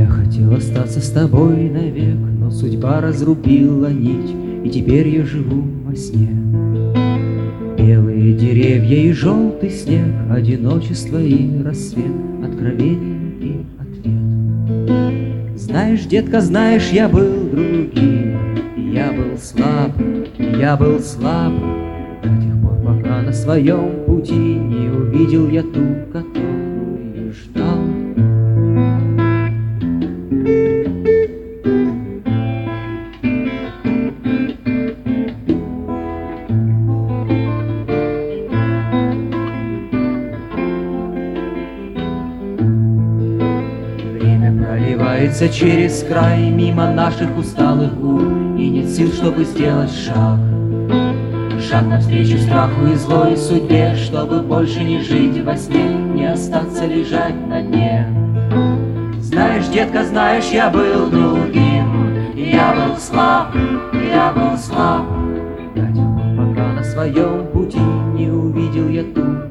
Я хотел остаться с тобой навек, но судьба разрубила нить, и теперь я живу во сне. Белые деревья и желтый снег, одиночество и рассвет, откровение и ответ. Знаешь, детка, знаешь, я был другим, я был слаб, я был слаб, до тех пор, пока на своем пути не увидел я ту, которую ждал. Проливается через край мимо наших усталых губ, и нет сил, чтобы сделать шаг. Шаг навстречу страху и злой судьбе, чтобы больше не жить во сне, не остаться лежать на дне. Знаешь, детка, знаешь, я был другим, я был слаб, я был слаб, до тех пор, пока на своем пути не увидел я ту,